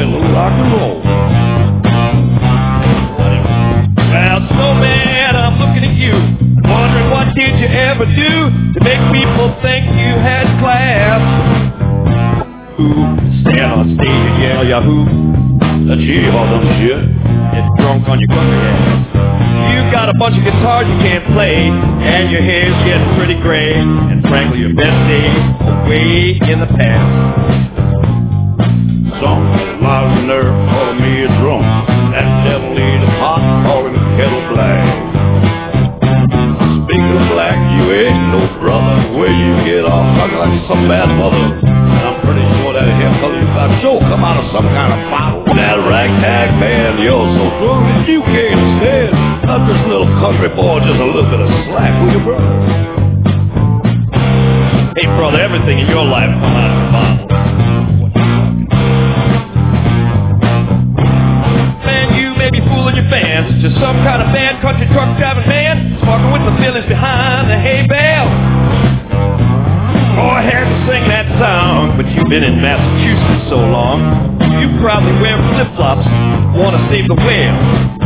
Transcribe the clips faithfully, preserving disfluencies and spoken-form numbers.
play a little rock and roll. Well, Snowman, I'm looking at you, wondering what did you ever do to make people think you had class? Who stand on stage and yell Yahoo? That's you, all dumb shit. Get drunk on your country ass. You got a bunch of guitars you can't play, and your hair's getting pretty gray, and frankly your best days are way in the past. Some loud nerve calling me a drunk. That devil eat a pot, calling the kettle black. Speaking of black, you ain't no brother. Where you get off talking like some bad mother. And I'm pretty sure that hair color you got sure come out of some kind of bottle. That ragtag band, you're so drunk that you can't stand. Not this little country boy, just a little bit of slack with your brother. Hey brother, everything in your life come out of the bottle. Fooling your fans, just some kind of bad country truck driving man, smoking with the Phillies behind the hay bale. Oh, I had to sing that song, but you've been in Massachusetts so long, you probably wear flip-flops, want to save the whale.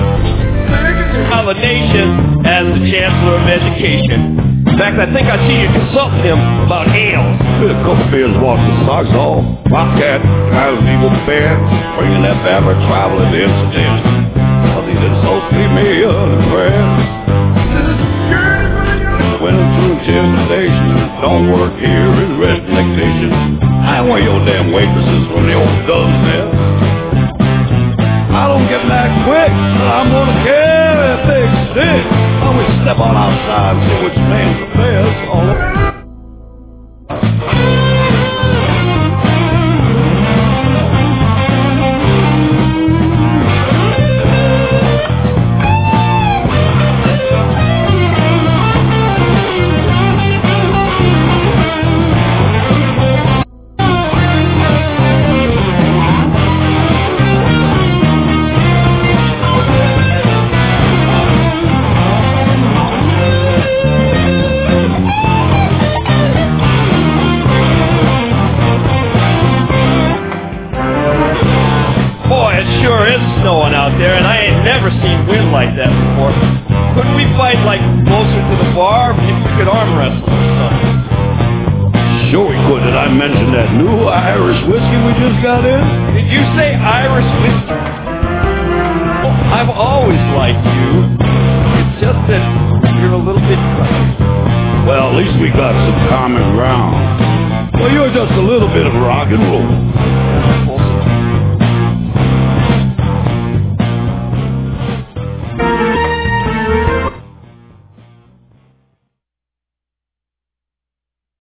Pollination as the Chancellor of Education. In fact, I think I see you consulting him about ales. Bit a couple beers, wash the socks off. Bobcat, kind of evil band, bringing that bad traveling to incident. These insults leave me unimpressed. When I'm through intimidation, don't work here in Redneck Nation. I ain't one of your damn waitresses from the old Dove's Nest. I don't get back quick, but I'm gonna carry a big stick. I always step on outside and see which man's the best. All over. There, and I ain't never seen wind like that before. Couldn't we fight like closer to the bar? Maybe we could arm wrestle or something. Sure we could. Did I mention that new Irish whiskey we just got in? Did you say Irish whiskey? Oh, I've always liked you. It's just that you're a little bit crazy. Well, at least we got some common ground. Well, you're just a little bit of rock and roll.